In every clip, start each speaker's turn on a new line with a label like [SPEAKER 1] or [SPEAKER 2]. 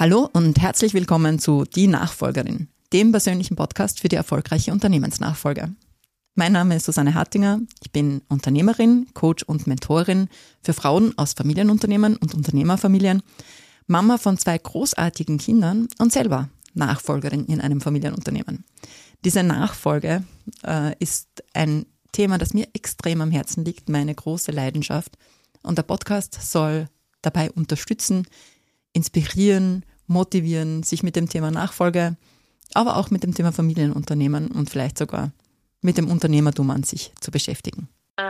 [SPEAKER 1] Hallo und herzlich willkommen zu Die Nachfolgerin, dem persönlichen Podcast für die erfolgreiche Unternehmensnachfolge. Mein Name ist Susanne Hartinger, ich bin Unternehmerin, Coach und Mentorin für Frauen aus Familienunternehmen und Unternehmerfamilien, Mama von 2 großartigen Kindern und selber Nachfolgerin in einem Familienunternehmen. Diese Nachfolge ist ein Thema, das mir extrem am Herzen liegt, meine große Leidenschaft. Und der Podcast soll dabei unterstützen, inspirieren, motivieren, sich mit dem Thema Nachfolge, aber auch mit dem Thema Familienunternehmen und vielleicht sogar mit dem Unternehmertum an sich zu beschäftigen.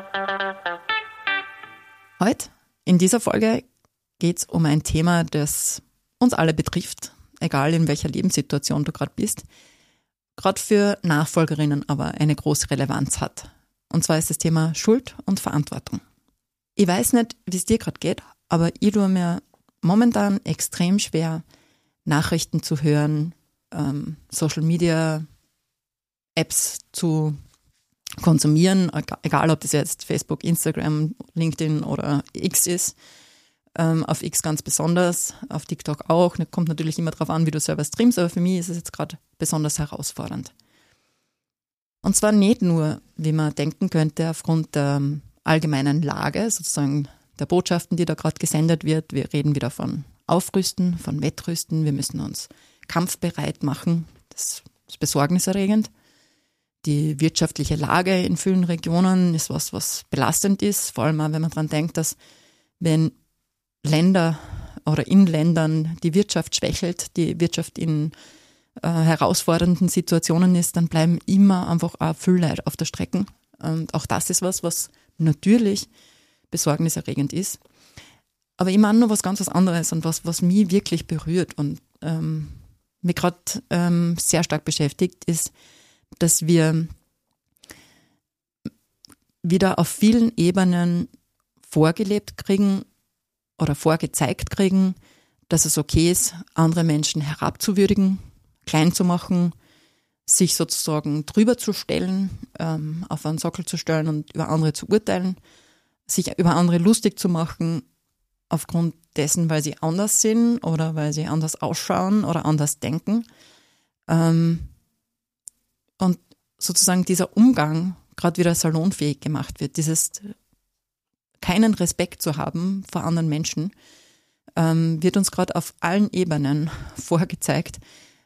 [SPEAKER 1] Heute, in dieser Folge, geht es um ein Thema, das uns alle betrifft, egal in welcher Lebenssituation du gerade bist, gerade für Nachfolgerinnen aber eine große Relevanz hat. Und zwar ist das Thema Schuld und Verantwortung. Ich weiß nicht, wie es dir gerade geht, aber ich tue mir momentan extrem schwer, Nachrichten zu hören, Social Media Apps zu konsumieren, egal ob das jetzt Facebook, Instagram, LinkedIn oder X ist. Auf X ganz besonders, auf TikTok auch. Kommt natürlich immer darauf an, wie du selber streamst, aber für mich ist es jetzt gerade besonders herausfordernd. Und zwar nicht nur, wie man denken könnte, aufgrund der allgemeinen Lage, sozusagen der Botschaften, die da gerade gesendet wird. Wir reden wieder von Aufrüsten, von Wettrüsten. Wir müssen uns kampfbereit machen. Das ist besorgniserregend. Die wirtschaftliche Lage in vielen Regionen ist was belastend ist. Vor allem auch, wenn man daran denkt, dass wenn Länder oder in Ländern die Wirtschaft schwächelt, die Wirtschaft in herausfordernden Situationen ist, dann bleiben immer einfach auch viel Leute auf der Strecke. Und auch das ist was natürlich besorgniserregend ist. Aber ich meine noch was ganz anderes und was mich wirklich berührt und mich gerade sehr stark beschäftigt, ist, dass wir wieder auf vielen Ebenen vorgelebt kriegen oder vorgezeigt kriegen, dass es okay ist, andere Menschen herabzuwürdigen, klein zu machen, sich sozusagen drüber zu stellen, auf einen Sockel zu stellen und über andere zu urteilen, sich über andere lustig zu machen, aufgrund dessen, weil sie anders sind oder weil sie anders ausschauen oder anders denken. Und sozusagen dieser Umgang gerade wieder salonfähig gemacht wird, dieses keinen Respekt zu haben vor anderen Menschen, wird uns gerade auf allen Ebenen vorgezeigt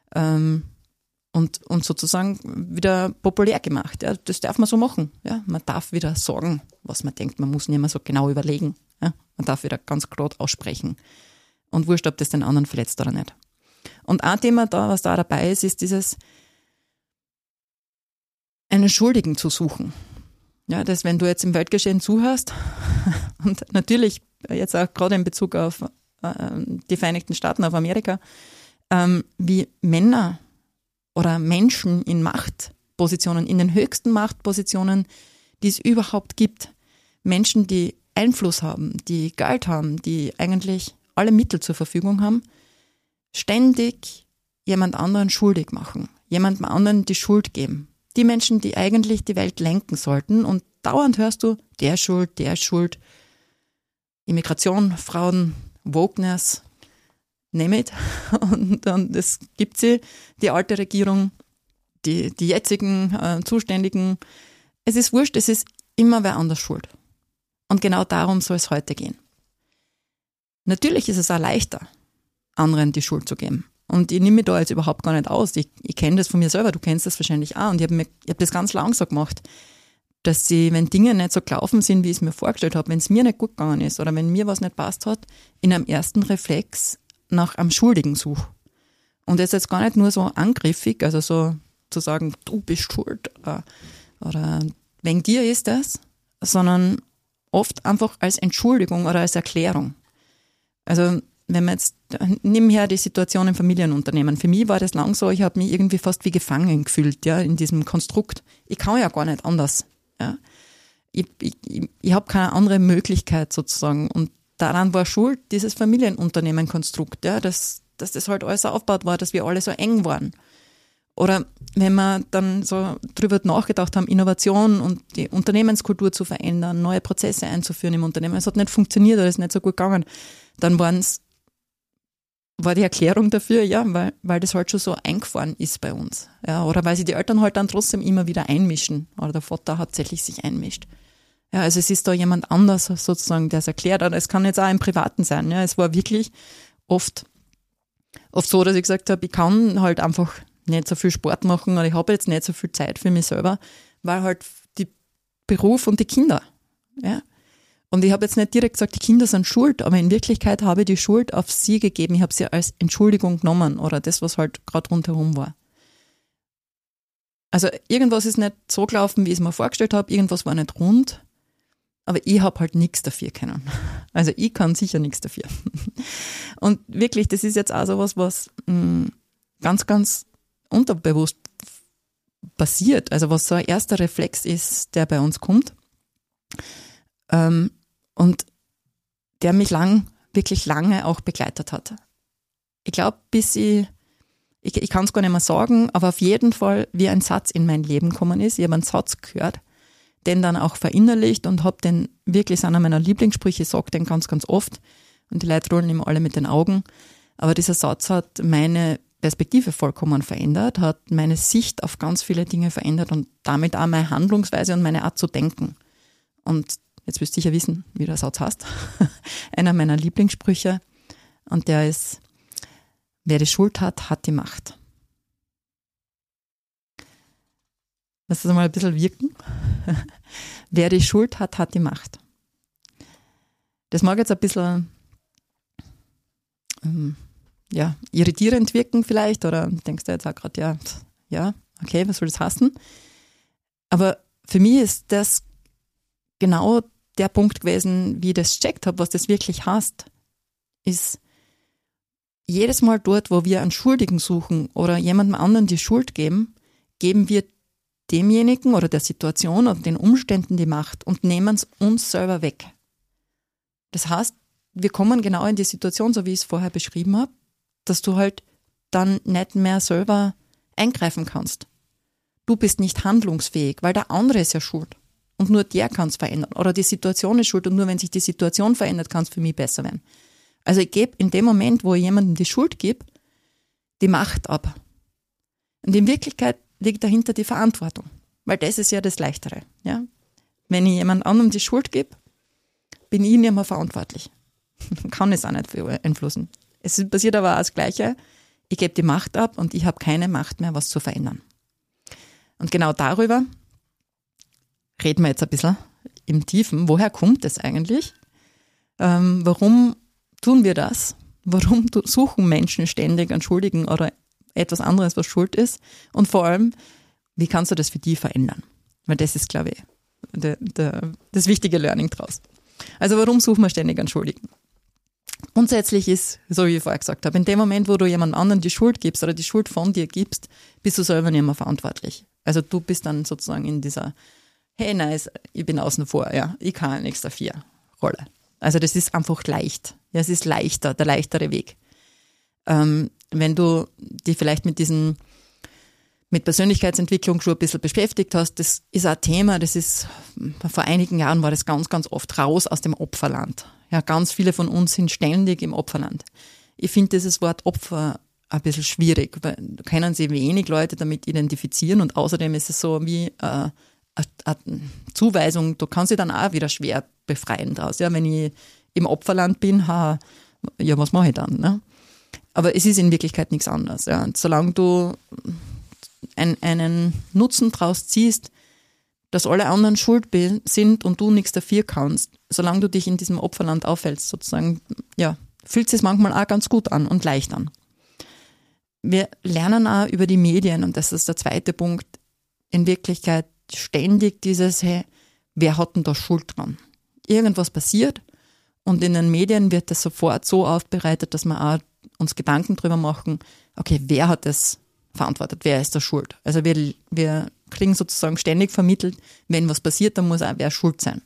[SPEAKER 1] und sozusagen wieder populär gemacht. Ja, das darf man so machen. Ja, man darf wieder sagen, was man denkt. Man muss nicht mehr so genau überlegen. Ja, man darf wieder ganz klar aussprechen. Und wurscht, ob das den anderen verletzt oder nicht. Und ein Thema da, was da dabei ist, ist dieses einen Schuldigen zu suchen. Ja, das, wenn du jetzt im Weltgeschehen zuhörst und natürlich jetzt auch gerade in Bezug auf die Vereinigten Staaten, auf Amerika, wie Männer oder Menschen in Machtpositionen, in den höchsten Machtpositionen, die es überhaupt gibt, Menschen, die Einfluss haben, die Geld haben, die eigentlich alle Mittel zur Verfügung haben, ständig jemand anderen schuldig machen, jemandem anderen die Schuld geben. Die Menschen, die eigentlich die Welt lenken sollten, und dauernd hörst du, der ist schuld, Immigration, Frauen, Wokeness, name it. Und es gibt sie, die alte Regierung, die jetzigen Zuständigen. Es ist wurscht, es ist immer wer anders schuld. Und genau darum soll es heute gehen. Natürlich ist es auch leichter, anderen die Schuld zu geben. Und ich nehme mich da jetzt überhaupt gar nicht aus. Ich kenne das von mir selber, du kennst das wahrscheinlich auch. Und ich hab das ganz lang so gemacht, dass wenn Dinge nicht so gelaufen sind, wie ich es mir vorgestellt habe, wenn es mir nicht gut gegangen ist oder wenn mir was nicht passt hat, in einem ersten Reflex nach einem Schuldigen suche. Und das ist jetzt gar nicht nur so angriffig, also so zu sagen, du bist schuld oder wegen dir ist das, sondern oft einfach als Entschuldigung oder als Erklärung. Also wenn man jetzt, nimm her die Situation im Familienunternehmen. Für mich war das lang so, ich habe mich irgendwie fast wie gefangen gefühlt, ja, in diesem Konstrukt. Ich kann ja gar nicht anders. Ja. Ich habe keine andere Möglichkeit sozusagen. Und daran war schuld dieses Familienunternehmen-Konstrukt, ja, dass das halt alles aufgebaut war, dass wir alle so eng waren. Oder wenn wir dann so drüber nachgedacht haben, Innovation und die Unternehmenskultur zu verändern, neue Prozesse einzuführen im Unternehmen, es hat nicht funktioniert oder es ist nicht so gut gegangen, dann waren es war die Erklärung dafür, ja, weil das halt schon so eingefahren ist bei uns. Ja, oder weil sich die Eltern halt dann trotzdem immer wieder einmischen oder der Vater hauptsächlich sich einmischt. Ja, also es ist da jemand anders sozusagen, der es erklärt. Und es kann jetzt auch im Privaten sein. Ja, es war wirklich oft so, dass ich gesagt habe, ich kann halt einfach nicht so viel Sport machen oder ich habe jetzt nicht so viel Zeit für mich selber, weil halt die Beruf und die Kinder. Ja. Und ich habe jetzt nicht direkt gesagt, die Kinder sind schuld, aber in Wirklichkeit habe ich die Schuld auf sie gegeben. Ich habe sie als Entschuldigung genommen oder das, was halt gerade rundherum war. Also irgendwas ist nicht so gelaufen, wie ich es mir vorgestellt habe, irgendwas war nicht rund, aber ich habe halt nichts dafür können. Also ich kann sicher nichts dafür. Und wirklich, das ist jetzt auch so was ganz, ganz unterbewusst passiert, also was so ein erster Reflex ist, der bei uns kommt. Und der mich wirklich lange auch begleitet hat. Ich glaube, bis ich kann es gar nicht mehr sagen, aber auf jeden Fall, wie ein Satz in mein Leben gekommen ist. Ich habe einen Satz gehört, den dann auch verinnerlicht und habe den wirklich, ist einer meiner Lieblingssprüche, ich sage den ganz, ganz oft und die Leute rollen ihm alle mit den Augen. Aber dieser Satz hat meine Perspektive vollkommen verändert, hat meine Sicht auf ganz viele Dinge verändert und damit auch meine Handlungsweise und meine Art zu denken. Und jetzt wirst du sicher wissen, wie der Satz heißt. Einer meiner Lieblingssprüche. Und der ist, wer die Schuld hat, hat die Macht. Lass das mal ein bisschen wirken. Wer die Schuld hat, hat die Macht. Das mag jetzt ein bisschen irritierend wirken vielleicht, oder denkst du jetzt auch gerade, ja, okay, was soll das heißen? Aber für mich ist das genau der Punkt gewesen, wie ich das gecheckt habe, was das wirklich heißt, ist jedes Mal dort, wo wir einen Schuldigen suchen oder jemandem anderen die Schuld geben, geben wir demjenigen oder der Situation oder den Umständen die Macht und nehmen es uns selber weg. Das heißt, wir kommen genau in die Situation, so wie ich es vorher beschrieben habe, dass du halt dann nicht mehr selber eingreifen kannst. Du bist nicht handlungsfähig, weil der andere ist ja schuld. Und nur der kann es verändern. Oder die Situation ist schuld und nur wenn sich die Situation verändert, kann es für mich besser werden. Also ich gebe in dem Moment, wo ich jemandem die Schuld gebe, die Macht ab. Und in Wirklichkeit liegt dahinter die Verantwortung. Weil das ist ja das Leichtere. Ja? Wenn ich jemand anderem die Schuld gebe, bin ich nicht mehr verantwortlich. Kann es auch nicht beeinflussen. Es passiert aber auch das Gleiche. Ich gebe die Macht ab und ich habe keine Macht mehr, was zu verändern. Und genau darüber reden wir jetzt ein bisschen im Tiefen. Woher kommt es eigentlich? Warum tun wir das? Warum suchen Menschen ständig einen Schuldigen oder etwas anderes, was schuld ist? Und vor allem, wie kannst du das für die verändern? Weil das ist, glaube ich, das wichtige Learning draus. Also warum suchen wir ständig einen Schuldigen? Grundsätzlich ist, so wie ich vorher gesagt habe, in dem Moment, wo du jemand anderen die Schuld gibst oder die Schuld von dir gibst, bist du selber nicht mehr verantwortlich. Also du bist dann sozusagen in dieser hey, nice, ich bin außen vor, ja, ich kann nichts dafür, Rolle. Also das ist einfach leicht. Ja, es ist leichter, der leichtere Weg. Wenn du dich vielleicht mit Persönlichkeitsentwicklung schon ein bisschen beschäftigt hast, das ist ein Thema, das ist, vor einigen Jahren war das ganz, ganz oft raus aus dem Opferland. Ja, ganz viele von uns sind ständig im Opferland. Ich finde dieses Wort Opfer ein bisschen schwierig, weil da können sich wenig Leute damit identifizieren und außerdem ist es so wie eine Zuweisung, du kannst dich dann auch wieder schwer befreien daraus. Ja, wenn ich im Opferland bin, ja, was mache ich dann? Ne? Aber es ist in Wirklichkeit nichts anderes. Ja. Und solange du einen Nutzen draus ziehst, dass alle anderen schuld sind und du nichts dafür kannst, solange du dich in diesem Opferland aufhältst, sozusagen, ja, fühlt es manchmal auch ganz gut an und leicht an. Wir lernen auch über die Medien, und das ist der zweite Punkt, in Wirklichkeit ständig dieses, hey, wer hat denn da Schuld dran? Irgendwas passiert und in den Medien wird das sofort so aufbereitet, dass wir auch uns Gedanken drüber machen, okay, wer hat das verantwortet, wer ist da schuld? Also wir kriegen sozusagen ständig vermittelt, wenn was passiert, dann muss auch wer schuld sein.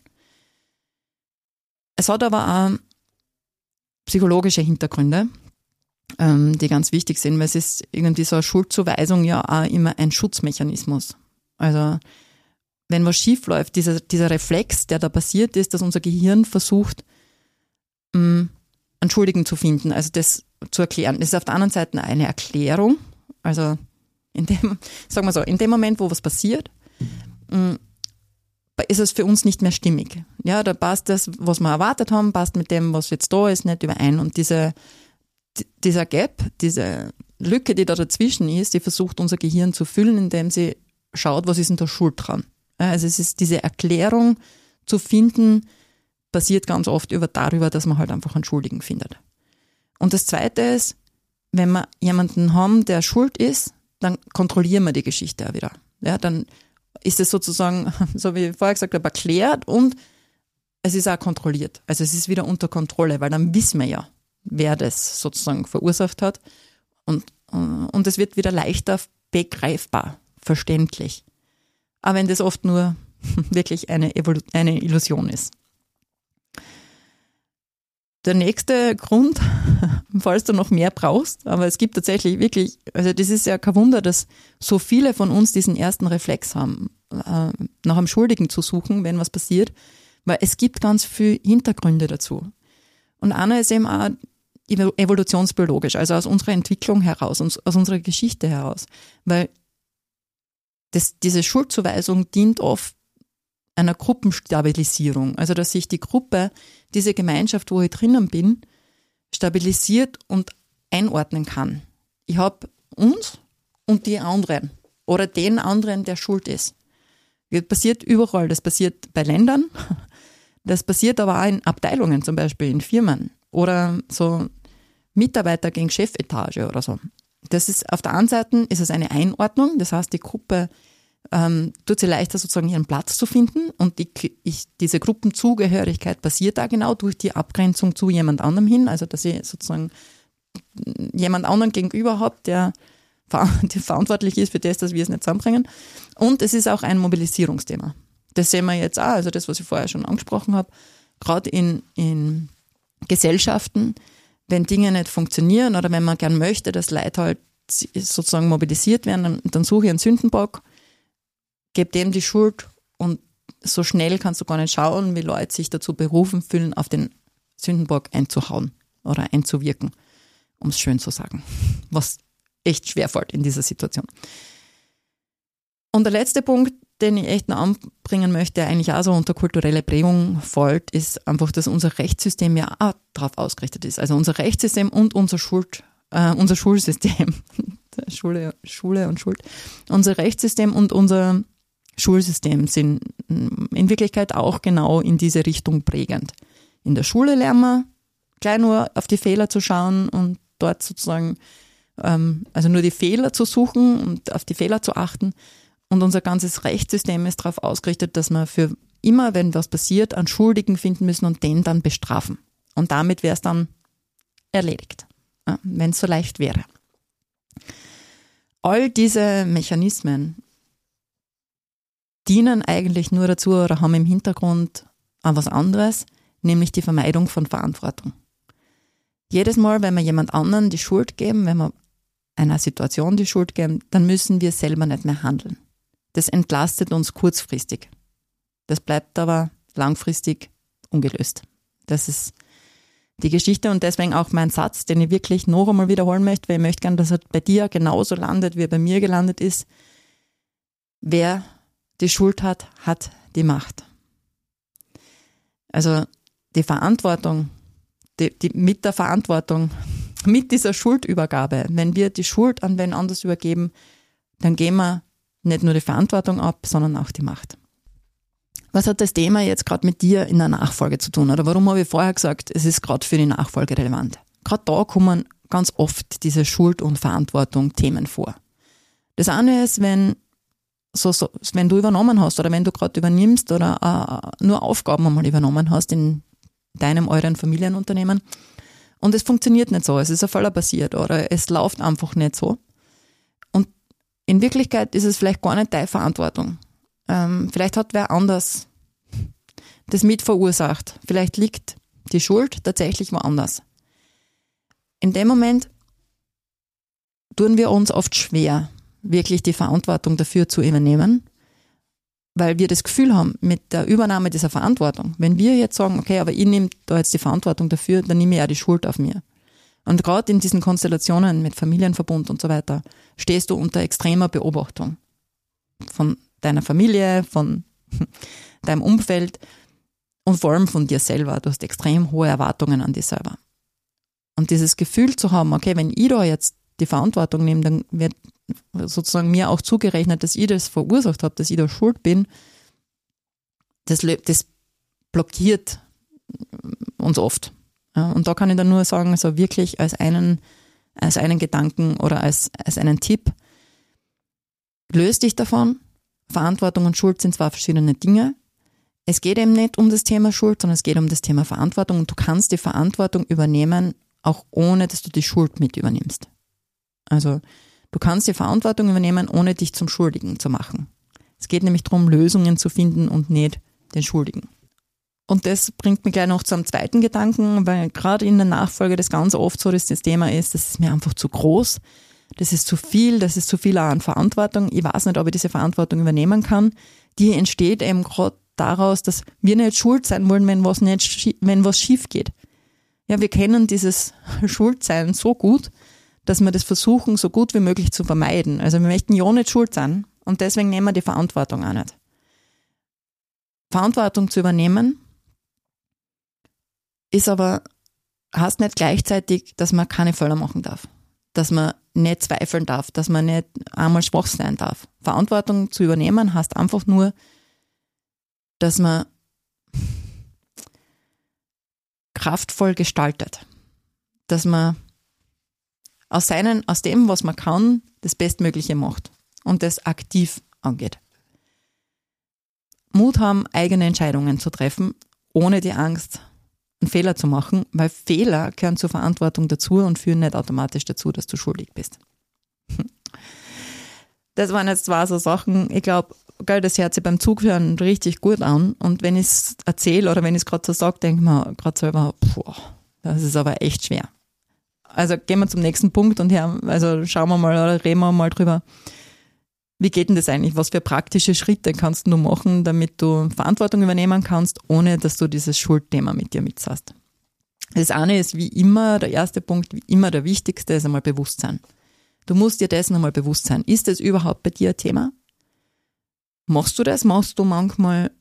[SPEAKER 1] Es hat aber auch psychologische Hintergründe, die ganz wichtig sind, weil es ist irgendwie so eine Schuldzuweisung ja auch immer ein Schutzmechanismus. Also wenn was schief läuft, dieser Reflex, der da passiert ist, dass unser Gehirn versucht, einen Schuldigen zu finden. Also das zu erklären. Das ist auf der anderen Seite eine Erklärung. Also sagen wir so, in dem Moment, wo was passiert, ist es für uns nicht mehr stimmig. Ja, da passt das, was wir erwartet haben, passt mit dem, was jetzt da ist, nicht überein. Und dieser Gap, diese Lücke, die da dazwischen ist, die versucht unser Gehirn zu füllen, indem sie schaut, was ist denn da schuld dran. Also es ist diese Erklärung zu finden, passiert ganz oft darüber, dass man halt einfach einen Schuldigen findet. Und das Zweite ist, wenn wir jemanden haben, der schuld ist, dann kontrollieren wir die Geschichte auch wieder. Ja, dann ist es sozusagen, so wie ich vorher gesagt habe, erklärt und es ist auch kontrolliert. Also es ist wieder unter Kontrolle, weil dann wissen wir ja, wer das sozusagen verursacht hat und es wird wieder leichter begreifbar, verständlich. Aber wenn das oft nur wirklich eine Illusion ist. Der nächste Grund, falls du noch mehr brauchst, aber es gibt tatsächlich wirklich, also das ist ja kein Wunder, dass so viele von uns diesen ersten Reflex haben, nach einem Schuldigen zu suchen, wenn was passiert, weil es gibt ganz viele Hintergründe dazu. Und einer ist eben auch evolutionsbiologisch, also aus unserer Entwicklung heraus, aus unserer Geschichte heraus, weil diese Schuldzuweisung dient oft einer Gruppenstabilisierung, also dass sich die Gruppe, diese Gemeinschaft, wo ich drinnen bin, stabilisiert und einordnen kann. Ich habe uns und die anderen oder den anderen, der schuld ist. Das passiert überall, das passiert bei Ländern, das passiert aber auch in Abteilungen, zum Beispiel in Firmen oder so Mitarbeiter gegen Chefetage oder so. Das ist, auf der einen Seite ist es eine Einordnung, das heißt, die Gruppe tut sie leichter, sozusagen ihren Platz zu finden und diese Gruppenzugehörigkeit passiert da genau durch die Abgrenzung zu jemand anderem hin, also dass ich sozusagen jemand anderen gegenüber habe, der verantwortlich ist für das, dass wir es nicht zusammenbringen. Und es ist auch ein Mobilisierungsthema. Das sehen wir jetzt auch, also das, was ich vorher schon angesprochen habe, gerade in Gesellschaften, wenn Dinge nicht funktionieren oder wenn man gern möchte, dass Leute halt sozusagen mobilisiert werden, dann suche ich einen Sündenbock, gebe dem die Schuld und so schnell kannst du gar nicht schauen, wie Leute sich dazu berufen fühlen, auf den Sündenbock einzuhauen oder einzuwirken, um es schön zu sagen, was echt schwerfällt in dieser Situation. Und der letzte Punkt, den ich echt noch anbringen möchte, der eigentlich auch so unter kulturelle Prägung fällt, ist einfach, dass unser Rechtssystem ja auch darauf ausgerichtet ist. Also unser Rechtssystem und unser Schulsystem, Schule und Schuld, unser Rechtssystem und unser Schulsystem sind in Wirklichkeit auch genau in diese Richtung prägend. In der Schule lernen wir gleich nur auf die Fehler zu schauen und dort sozusagen, also nur die Fehler zu suchen und auf die Fehler zu achten. Und unser ganzes Rechtssystem ist darauf ausgerichtet, dass wir für immer, wenn was passiert, einen Schuldigen finden müssen und den dann bestrafen. Und damit wäre es dann erledigt, wenn es so leicht wäre. All diese Mechanismen dienen eigentlich nur dazu oder haben im Hintergrund auch was anderes, nämlich die Vermeidung von Verantwortung. Jedes Mal, wenn wir jemand anderen die Schuld geben, wenn wir einer Situation die Schuld geben, dann müssen wir selber nicht mehr handeln. Das entlastet uns kurzfristig. Das bleibt aber langfristig ungelöst. Das ist die Geschichte und deswegen auch mein Satz, den ich wirklich noch einmal wiederholen möchte, weil ich möchte gerne, dass er bei dir genauso landet, wie er bei mir gelandet ist. Wer die Schuld hat, hat die Macht. Also die Verantwortung, mit der Verantwortung, mit dieser Schuldübergabe, wenn wir die Schuld an wen anders übergeben, dann geben wir nicht nur die Verantwortung ab, sondern auch die Macht. Was hat das Thema jetzt gerade mit dir in der Nachfolge zu tun? Oder warum habe ich vorher gesagt, es ist gerade für die Nachfolge relevant? Gerade da kommen ganz oft diese Schuld- und Verantwortung-Themen vor. Das eine ist, wenn du übernommen hast oder wenn du gerade übernimmst oder nur Aufgaben einmal übernommen hast in deinem, euren Familienunternehmen und es funktioniert nicht so, es ist ein Fehler passiert oder es läuft einfach nicht so. Und in Wirklichkeit ist es vielleicht gar nicht deine Verantwortung. Vielleicht hat wer anders das mit verursacht. Vielleicht liegt die Schuld tatsächlich woanders. In dem Moment tun wir uns oft schwer, wirklich die Verantwortung dafür zu übernehmen, weil wir das Gefühl haben, mit der Übernahme dieser Verantwortung, wenn wir jetzt sagen, okay, aber ich nehme da jetzt die Verantwortung dafür, dann nehme ich ja die Schuld auf mir. Und gerade in diesen Konstellationen mit Familienverbund und so weiter stehst du unter extremer Beobachtung von deiner Familie, von deinem Umfeld und vor allem von dir selber. Du hast extrem hohe Erwartungen an dich selber. Und dieses Gefühl zu haben, okay, wenn ich da jetzt die Verantwortung nehme, dann wird sozusagen mir auch zugerechnet, dass ich das verursacht habe, dass ich da schuld bin, das blockiert uns oft. Ja, und da kann ich dann nur sagen, also wirklich als einen Gedanken oder als einen Tipp, löst dich davon. Verantwortung und Schuld sind zwei verschiedene Dinge. Es geht eben nicht um das Thema Schuld, sondern es geht um das Thema Verantwortung und du kannst die Verantwortung übernehmen, auch ohne, dass du die Schuld mit übernimmst. Also du kannst die Verantwortung übernehmen, ohne dich zum Schuldigen zu machen. Es geht nämlich darum, Lösungen zu finden und nicht den Schuldigen. Und das bringt mich gleich noch zu einem zweiten Gedanken, weil gerade in der Nachfolge das ganz oft so, dass das Thema ist, das ist mir einfach zu groß, das ist zu viel auch an Verantwortung. Ich weiß nicht, ob ich diese Verantwortung übernehmen kann. Die entsteht eben gerade daraus, dass wir nicht schuld sein wollen, wenn was schief geht. Ja, wir kennen dieses Schuldsein so gut, dass wir das versuchen, so gut wie möglich zu vermeiden. Also wir möchten ja nicht schuld sein und deswegen nehmen wir die Verantwortung auch nicht. Verantwortung zu übernehmen heißt nicht gleichzeitig, dass man keine Fehler machen darf, dass man nicht zweifeln darf, dass man nicht einmal schwach sein darf. Verantwortung zu übernehmen heißt einfach nur, dass man kraftvoll gestaltet, dass man aus dem, was man kann, das Bestmögliche macht und das aktiv angeht. Mut haben, eigene Entscheidungen zu treffen, ohne die Angst, einen Fehler zu machen, weil Fehler gehören zur Verantwortung dazu und führen nicht automatisch dazu, dass du schuldig bist. Das waren jetzt zwei so Sachen, ich glaube, das hört sich beim Zuhören richtig gut an und wenn ich es erzähle oder wenn ich es gerade so sage, denke ich mir gerade selber, das ist aber echt schwer. Also gehen wir zum nächsten Punkt und schauen wir mal oder reden wir mal drüber, wie geht denn das eigentlich? Was für praktische Schritte kannst du machen, damit du Verantwortung übernehmen kannst, ohne dass du dieses Schuldthema mit dir mithast? Das eine ist wie immer, der erste Punkt, wie immer der wichtigste, ist einmal Bewusstsein. Du musst dir dessen einmal bewusst sein. Ist das überhaupt bei dir ein Thema? Machst du das? Machst du manchmal,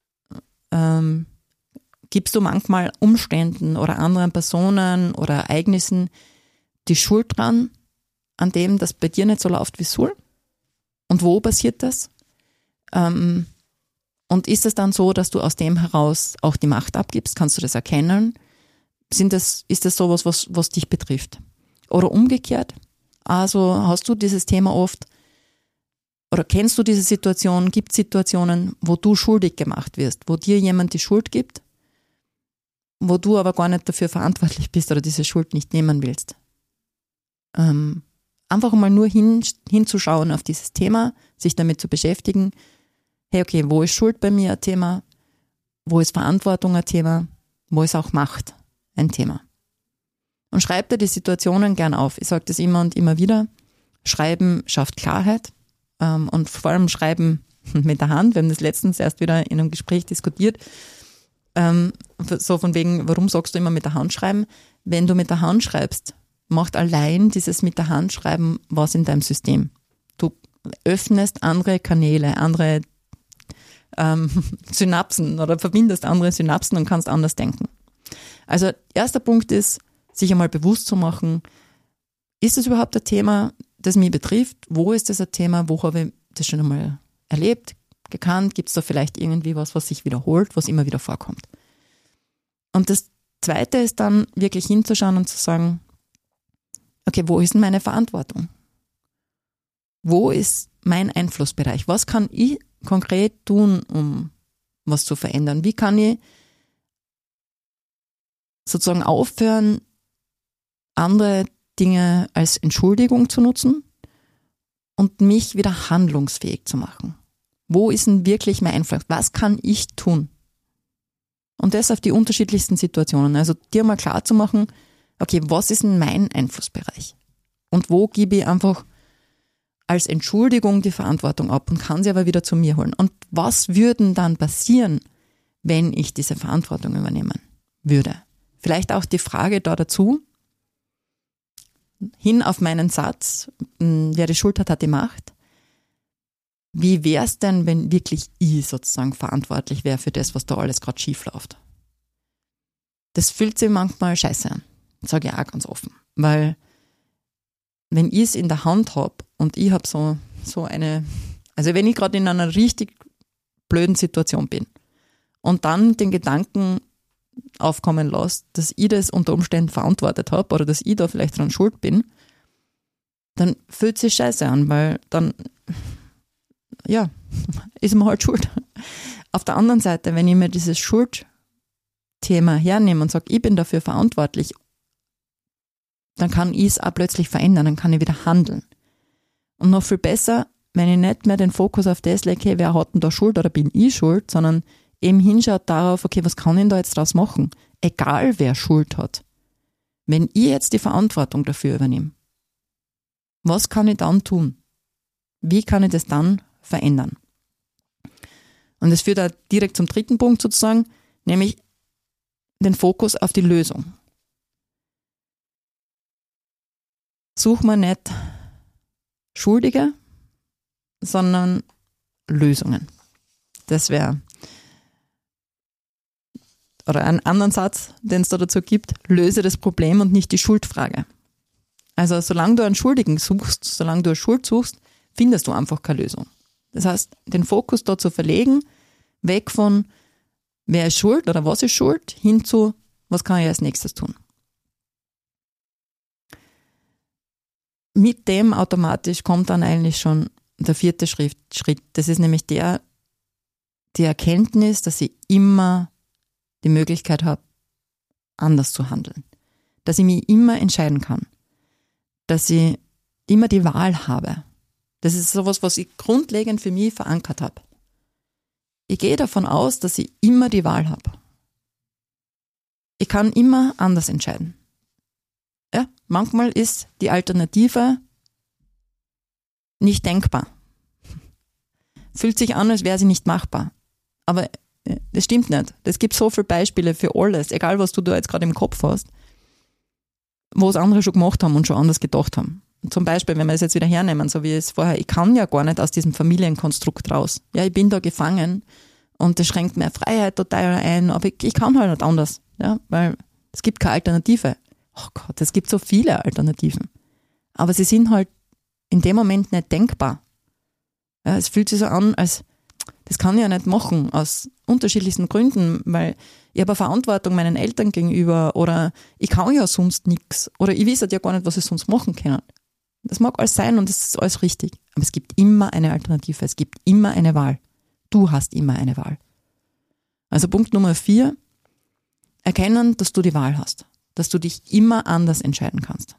[SPEAKER 1] gibst du manchmal Umständen oder anderen Personen oder Ereignissen die Schuld dran, an dem, dass bei dir nicht so läuft, wie es soll? Und wo passiert das? Und ist es dann so, dass du aus dem heraus auch die Macht abgibst? Kannst du das erkennen? Ist das sowas, was dich betrifft? Oder umgekehrt? Also hast du dieses Thema oft oder kennst du diese Situation? Gibt es Situationen, wo du schuldig gemacht wirst, wo dir jemand die Schuld gibt, wo du aber gar nicht dafür verantwortlich bist oder diese Schuld nicht nehmen willst? Einfach mal nur hinzuschauen auf dieses Thema, sich damit zu beschäftigen. Hey, okay, wo ist Schuld bei mir ein Thema? Wo ist Verantwortung ein Thema? Wo ist auch Macht ein Thema? Und schreib dir die Situationen gern auf. Ich sage das immer und immer wieder. Schreiben schafft Klarheit und vor allem Schreiben mit der Hand. Wir haben das letztens erst wieder in einem Gespräch diskutiert. So von wegen, warum sagst du immer mit der Hand schreiben? Wenn du mit der Hand schreibst, macht allein dieses mit der Hand schreiben was in deinem System. Du öffnest andere Kanäle, andere Synapsen oder verbindest andere Synapsen und kannst anders denken. Also erster Punkt ist, sich einmal bewusst zu machen, ist das überhaupt ein Thema, das mich betrifft? Wo ist das ein Thema? Wo habe ich das schon einmal erlebt, gekannt? Gibt es da vielleicht irgendwie was sich wiederholt, was immer wieder vorkommt? Und das Zweite ist dann wirklich hinzuschauen und zu sagen, okay, wo ist denn meine Verantwortung? Wo ist mein Einflussbereich? Was kann ich konkret tun, um was zu verändern? Wie kann ich sozusagen aufhören, andere Dinge als Entschuldigung zu nutzen und mich wieder handlungsfähig zu machen? Wo ist denn wirklich mein Einfluss? Was kann ich tun? Und das auf die unterschiedlichsten Situationen. Also dir mal klar zu machen, okay, was ist denn mein Einflussbereich? Und wo gebe ich einfach als Entschuldigung die Verantwortung ab und kann sie aber wieder zu mir holen? Und was würde dann passieren, wenn ich diese Verantwortung übernehmen würde? Vielleicht auch die Frage da dazu, hin auf meinen Satz, wer die Schuld hat, hat die Macht. Wie wäre es denn, wenn wirklich ich sozusagen verantwortlich wäre für das, was da alles gerade schief läuft? Das fühlt sich manchmal scheiße an, sage ich auch ganz offen. Weil wenn ich es in der Hand habe und ich habe so eine, also wenn ich gerade in einer richtig blöden Situation bin und dann den Gedanken aufkommen lasse, dass ich das unter Umständen verantwortet habe oder dass ich da vielleicht dran schuld bin, dann fühlt sich scheiße an, weil dann, ja, ist man halt schuld. Auf der anderen Seite, wenn ich mir dieses Schuldthema hernehme und sage, ich bin dafür verantwortlich, dann kann ich es auch plötzlich verändern, dann kann ich wieder handeln. Und noch viel besser, wenn ich nicht mehr den Fokus auf das lege, okay, wer hat denn da Schuld oder bin ich schuld, sondern eben hinschaut darauf, okay, was kann ich da jetzt draus machen? Egal wer Schuld hat. Wenn ich jetzt die Verantwortung dafür übernehme, was kann ich dann tun? Wie kann ich das dann verändern? Und das führt auch direkt zum dritten Punkt sozusagen, nämlich den Fokus auf die Lösung. Such mir nicht Schuldige, sondern Lösungen. Das wäre, oder einen anderen Satz, den es da dazu gibt, löse das Problem und nicht die Schuldfrage. Also solange du einen Schuldigen suchst, solange du eine Schuld suchst, findest du einfach keine Lösung. Das heißt, den Fokus da zu verlegen, weg von wer ist schuld oder was ist schuld, hin zu was kann ich als nächstes tun. Mit dem automatisch kommt dann eigentlich schon der vierte Schritt. Das ist nämlich die Erkenntnis, dass ich immer die Möglichkeit habe, anders zu handeln. Dass ich mich immer entscheiden kann. Dass ich immer die Wahl habe. Das ist sowas, was ich grundlegend für mich verankert habe. Ich gehe davon aus, dass ich immer die Wahl habe. Ich kann immer anders entscheiden. Ja, manchmal ist die Alternative nicht denkbar. Fühlt sich an, als wäre sie nicht machbar. Aber das stimmt nicht. Es gibt so viele Beispiele für alles, egal was du da jetzt gerade im Kopf hast, wo es andere schon gemacht haben und schon anders gedacht haben. Zum Beispiel, wenn wir es jetzt wieder hernehmen, so wie es vorher, ich kann ja gar nicht aus diesem Familienkonstrukt raus. Ja, ich bin da gefangen und das schränkt meine Freiheit total ein, aber ich kann halt nicht anders, ja, weil es gibt keine Alternative. Oh Gott, es gibt so viele Alternativen. Aber sie sind halt in dem Moment nicht denkbar. Ja, es fühlt sich so an, als das kann ich ja nicht machen, aus unterschiedlichsten Gründen, weil ich habe eine Verantwortung meinen Eltern gegenüber oder ich kann ja sonst nichts oder ich weiß ja gar nicht, was ich sonst machen kann. Das mag alles sein und das ist alles richtig. Aber es gibt immer eine Alternative, es gibt immer eine Wahl. Du hast immer eine Wahl. Also Punkt Nummer 4, erkennen, dass du die Wahl hast. Dass du dich immer anders entscheiden kannst.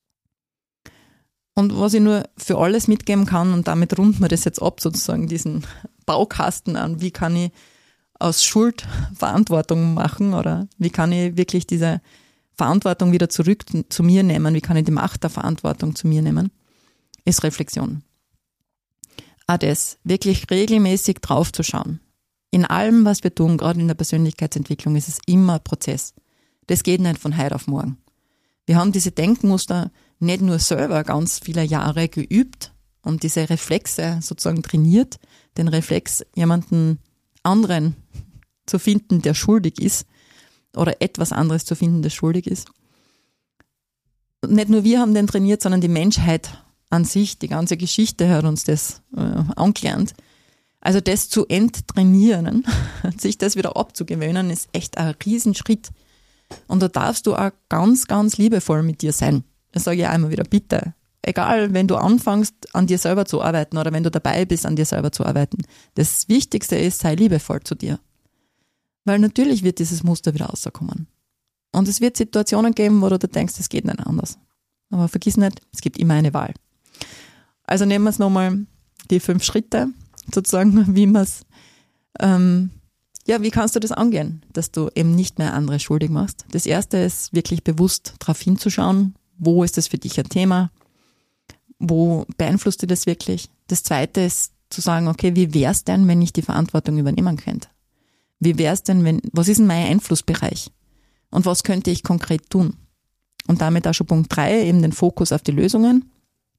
[SPEAKER 1] Und was ich nur für alles mitgeben kann, und damit runden wir das jetzt ab, sozusagen diesen Baukasten an, wie kann ich aus Schuld Verantwortung machen oder wie kann ich wirklich diese Verantwortung wieder zurück zu mir nehmen, wie kann ich die Macht der Verantwortung zu mir nehmen, ist Reflexion. Auch das, wirklich regelmäßig draufzuschauen. In allem, was wir tun, gerade in der Persönlichkeitsentwicklung, ist es immer ein Prozess. Das geht nicht von heute auf morgen. Wir haben diese Denkmuster nicht nur selber ganz viele Jahre geübt und diese Reflexe sozusagen trainiert, den Reflex, jemanden anderen zu finden, der schuldig ist oder etwas anderes zu finden, das schuldig ist. Und nicht nur wir haben den trainiert, sondern die Menschheit an sich, die ganze Geschichte hat uns das angelernt. Also das zu enttrainieren, sich das wieder abzugewöhnen, ist echt ein Riesenschritt. Und da darfst du auch ganz, ganz liebevoll mit dir sein. Das sage ich auch immer wieder, bitte. Egal, wenn du anfängst, an dir selber zu arbeiten oder wenn du dabei bist, an dir selber zu arbeiten. Das Wichtigste ist, sei liebevoll zu dir. Weil natürlich wird dieses Muster wieder rauskommen. Und es wird Situationen geben, wo du denkst, es geht nicht anders. Aber vergiss nicht, es gibt immer eine Wahl. Also nehmen wir es nochmal, die 5 Schritte, sozusagen, wie man es wie kannst du das angehen, dass du eben nicht mehr andere schuldig machst? Das erste ist wirklich bewusst darauf hinzuschauen, wo ist das für dich ein Thema, wo beeinflusst dich das wirklich? Das zweite ist zu sagen, okay, wie wäre es denn, wenn ich die Verantwortung übernehmen könnte? Wie wäre es denn, was ist denn mein Einflussbereich? Und was könnte ich konkret tun? Und damit auch schon Punkt 3, eben den Fokus auf die Lösungen.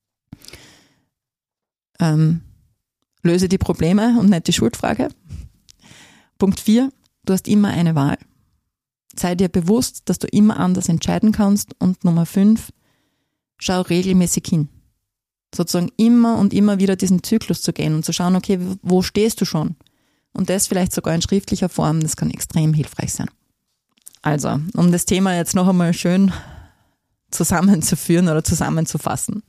[SPEAKER 1] Löse die Probleme und nicht die Schuldfrage. Punkt 4, du hast immer eine Wahl. Sei dir bewusst, dass du immer anders entscheiden kannst. Und Nummer 5, schau regelmäßig hin. Sozusagen immer und immer wieder diesen Zyklus zu gehen und zu schauen, okay, wo stehst du schon? Und das vielleicht sogar in schriftlicher Form, das kann extrem hilfreich sein. Also, um das Thema jetzt noch einmal schön zusammenzuführen oder zusammenzufassen.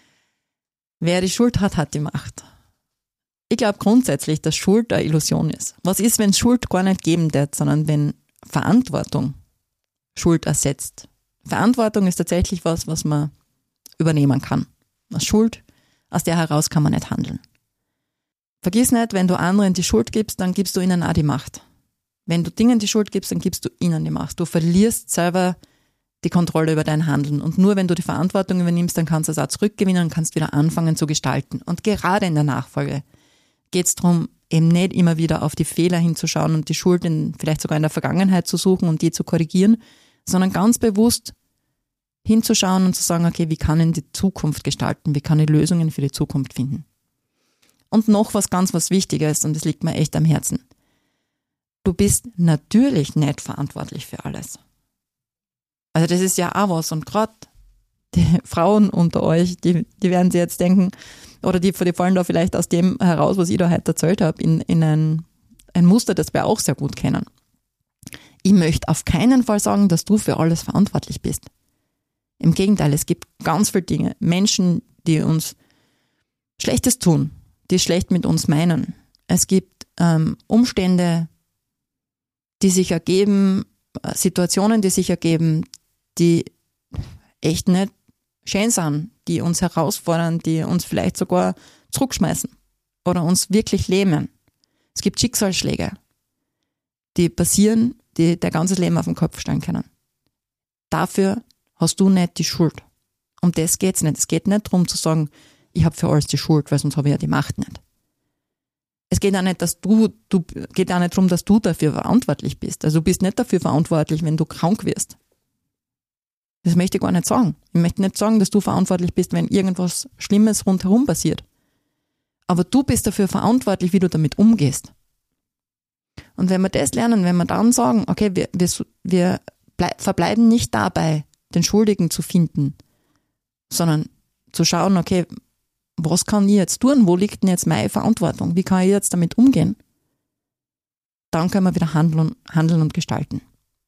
[SPEAKER 1] Wer die Schuld hat, hat die Macht. Ich glaube grundsätzlich, dass Schuld eine Illusion ist. Was ist, wenn Schuld gar nicht geben wird, sondern wenn Verantwortung Schuld ersetzt? Verantwortung ist tatsächlich was man übernehmen kann. Als Schuld, aus der heraus kann man nicht handeln. Vergiss nicht, wenn du anderen die Schuld gibst, dann gibst du ihnen auch die Macht. Wenn du Dingen die Schuld gibst, dann gibst du ihnen die Macht. Du verlierst selber die Kontrolle über dein Handeln. Und nur wenn du die Verantwortung übernimmst, dann kannst du es auch zurückgewinnen und kannst wieder anfangen zu gestalten. Und gerade in der Nachfolge geht es darum, eben nicht immer wieder auf die Fehler hinzuschauen und die Schuld vielleicht sogar in der Vergangenheit zu suchen und die zu korrigieren, sondern ganz bewusst hinzuschauen und zu sagen, okay, wie kann ich die Zukunft gestalten? Wie kann ich Lösungen für die Zukunft finden? Und noch was Wichtiges, und das liegt mir echt am Herzen. Du bist natürlich nicht verantwortlich für alles. Also das ist ja auch was. Und gerade die Frauen unter euch, die werden sich jetzt denken, oder die fallen da vielleicht aus dem heraus, was ich da heute erzählt habe, in ein Muster, das wir auch sehr gut kennen. Ich möchte auf keinen Fall sagen, dass du für alles verantwortlich bist. Im Gegenteil, es gibt ganz viele Dinge, Menschen, die uns Schlechtes tun, die schlecht mit uns meinen. Es gibt Umstände, die sich ergeben, Situationen, die sich ergeben, die echt nicht schön sind, die uns herausfordern, die uns vielleicht sogar zurückschmeißen oder uns wirklich lähmen. Es gibt Schicksalsschläge, die passieren, die dein ganzes Leben auf den Kopf stellen können. Dafür hast du nicht die Schuld. Um das geht's nicht. Es geht nicht darum zu sagen, ich habe für alles die Schuld, weil sonst habe ich ja die Macht nicht. Es geht auch nicht, geht auch nicht darum, dass du dafür verantwortlich bist. Also du bist nicht dafür verantwortlich, wenn du krank wirst. Das möchte ich gar nicht sagen. Ich möchte nicht sagen, dass du verantwortlich bist, wenn irgendwas Schlimmes rundherum passiert. Aber du bist dafür verantwortlich, wie du damit umgehst. Und wenn wir das lernen, wenn wir dann sagen, okay, wir verbleiben nicht dabei, den Schuldigen zu finden, sondern zu schauen, okay, was kann ich jetzt tun? Wo liegt denn jetzt meine Verantwortung? Wie kann ich jetzt damit umgehen? Dann können wir wieder handeln und gestalten.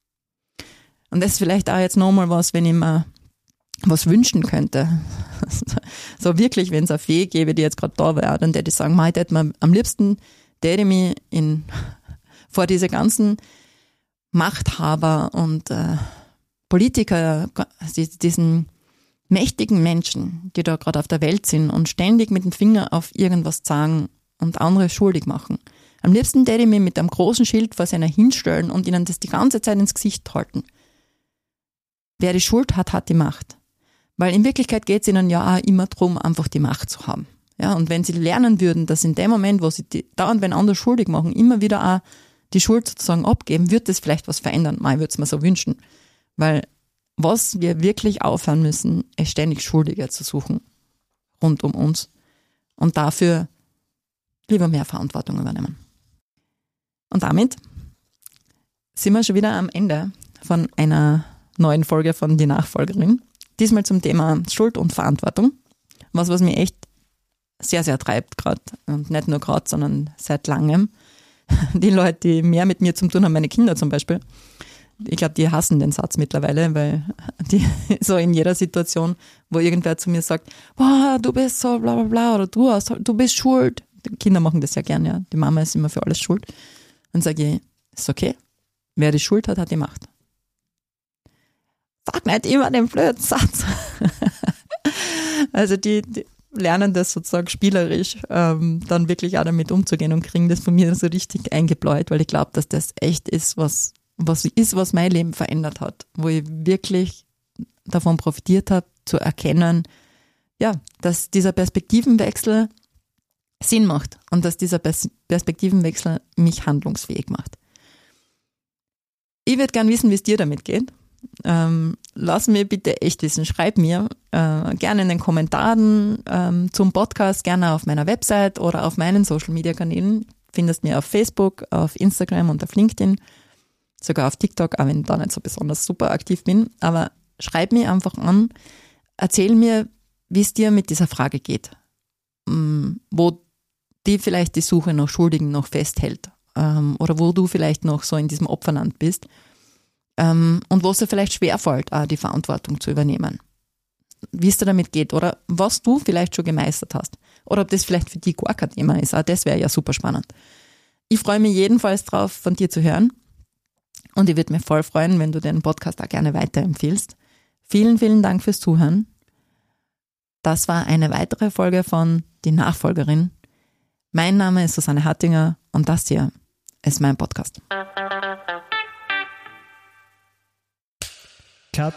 [SPEAKER 1] Und das ist vielleicht auch jetzt nochmal was, wenn ich mir was wünschen könnte. So wirklich, wenn es eine Fee gäbe, die jetzt gerade da wäre, dann würde ich sagen, ich hätte mir am liebsten mich vor diese ganzen Machthaber und Politiker, diesen mächtigen Menschen, die da gerade auf der Welt sind und ständig mit dem Finger auf irgendwas zeigen und andere schuldig machen. Am liebsten würde ich mich mit einem großen Schild vor seiner hinstellen und ihnen das die ganze Zeit ins Gesicht halten. Wer die Schuld hat, hat die Macht. Weil in Wirklichkeit geht es ihnen ja auch immer darum, einfach die Macht zu haben. Ja, und wenn sie lernen würden, dass in dem Moment, wo sie dauernd wenn andere schuldig machen, immer wieder auch die Schuld sozusagen abgeben, wird das vielleicht was verändern. Ich würde es mir so wünschen. Weil was wir wirklich aufhören müssen, ist ständig Schuldige zu suchen rund um uns und dafür lieber mehr Verantwortung übernehmen. Und damit sind wir schon wieder am Ende von einer neuen Folge von Die Nachfolgerin. Diesmal zum Thema Schuld und Verantwortung. Was mich echt sehr, sehr treibt gerade. Und nicht nur gerade, sondern seit langem. Die Leute, die mehr mit mir zu tun haben, meine Kinder zum Beispiel, ich glaube, die hassen den Satz mittlerweile, weil die so in jeder Situation, wo irgendwer zu mir sagt, boah, du bist so bla bla bla oder du bist schuld. Die Kinder machen das ja gern, ja. Die Mama ist immer für alles schuld. Dann sage ich, ist okay. Wer die Schuld hat, hat die Macht. Sag nicht immer den blöden Satz. Also die lernen das sozusagen spielerisch, dann wirklich auch damit umzugehen und kriegen das von mir so richtig eingebläut, weil ich glaube, dass das echt ist, was mein Leben verändert hat, wo ich wirklich davon profitiert habe, zu erkennen, ja, dass dieser Perspektivenwechsel Sinn macht und dass dieser Perspektivenwechsel mich handlungsfähig macht. Ich würde gern wissen, wie es dir damit geht. lass mir bitte echt wissen. Schreib mir gerne in den Kommentaren zum Podcast, gerne auf meiner Website oder auf meinen Social-Media-Kanälen. Findest mir auf Facebook, auf Instagram und auf LinkedIn, sogar auf TikTok, auch wenn ich da nicht so besonders super aktiv bin. Aber schreib mir einfach an, erzähl mir, wie es dir mit dieser Frage geht, wo die vielleicht die Suche nach Schuldigen noch festhält oder wo du vielleicht noch so in diesem Opferland bist und wo es dir vielleicht schwerfällt, auch die Verantwortung zu übernehmen. Wie es dir damit geht oder was du vielleicht schon gemeistert hast oder ob das vielleicht für dich gar kein Thema ist. Auch das wäre ja super spannend. Ich freue mich jedenfalls drauf, von dir zu hören und ich würde mich voll freuen, wenn du den Podcast auch gerne weiterempfiehlst. Vielen, vielen Dank fürs Zuhören. Das war eine weitere Folge von Die Nachfolgerin. Mein Name ist Susanne Hattinger und das hier ist mein Podcast.
[SPEAKER 2] Cut.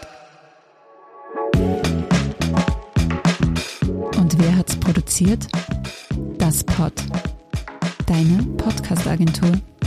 [SPEAKER 3] Und wer hat's produziert? Das Pod. Deine Podcast-Agentur.